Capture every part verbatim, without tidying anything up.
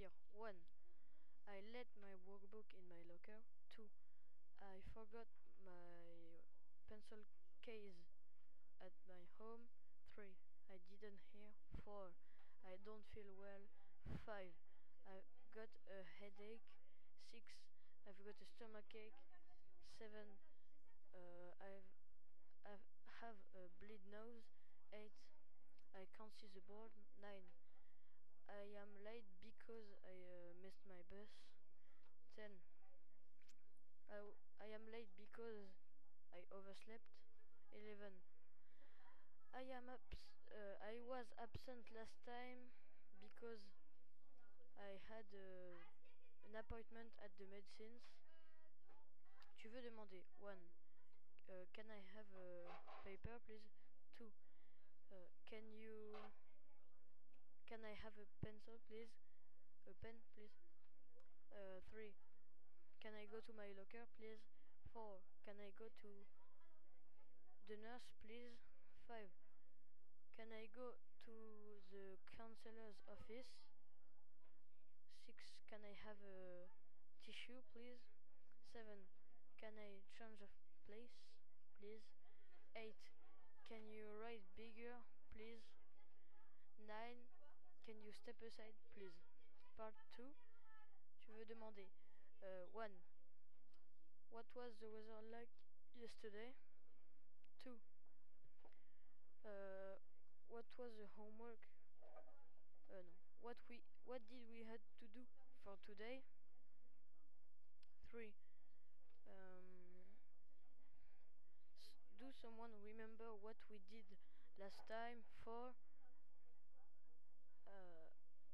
dire one. I left my workbook in my locker. two. I forgot my pencil case at my home. three. I didn't hear. four. I don't feel well. five. I got a headache. six. I've got a stomachache. seven. Uh, I've, I have a bleed nose. eight. I can't see the board. nine. I am late because I uh, missed my bus. ten. I, I am late because I overslept. eleven. I am abs uh, I was absent last time because I had uh, an appointment at the medicines. Tu veux demander one. Uh, can I have a paper, please? two. Uh, can you can I have a pencil, please? A pen, please? Uh, three. Can I go to my locker, please? four. Can I go to the nurse, please? five. Can I go to the counselor's office? six. Can I have a tissue, please? seven. Can I change of place, please? eight. Can you write bigger, please? nine. Can you step aside, please? Part two. Tu veux demander uh, one. What was the weather like yesterday? two. Uh, what was the homework? Uh, no. What we what did we had to do for today? three. Um, do someone remember what we did last time? four. Uh,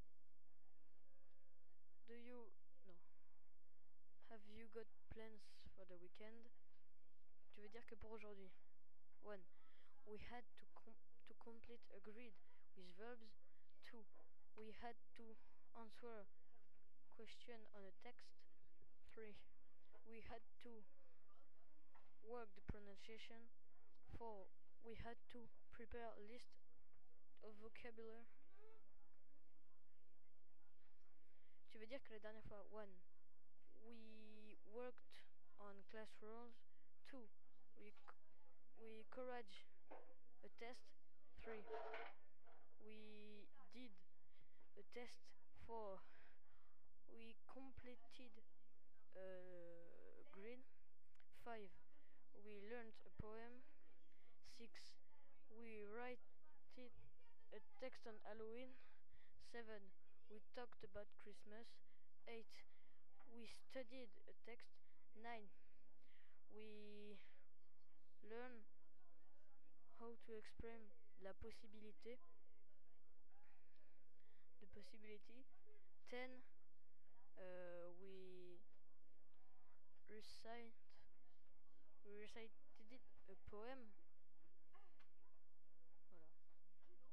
do you no? Have you got plans for the weekend? Tu veux dire que pour aujourd'hui? one. We had to com to complete a grid with verbs. two. We had to answer a question on a text. three. We had to work the pronunciation. four. We had to prepare a list of vocabulary. Tu veux dire que la dernière fois, one. We worked on class rules. two. We we correct a test. three. We did a test. four. We completed a grid. five. We learned a poem. six. We write a text on Halloween. seven. We talked about Christmas. eight. We studied a text. nine. We learn how to express la possibilité. The possibility. ten. Uh, we recite we recited a poem.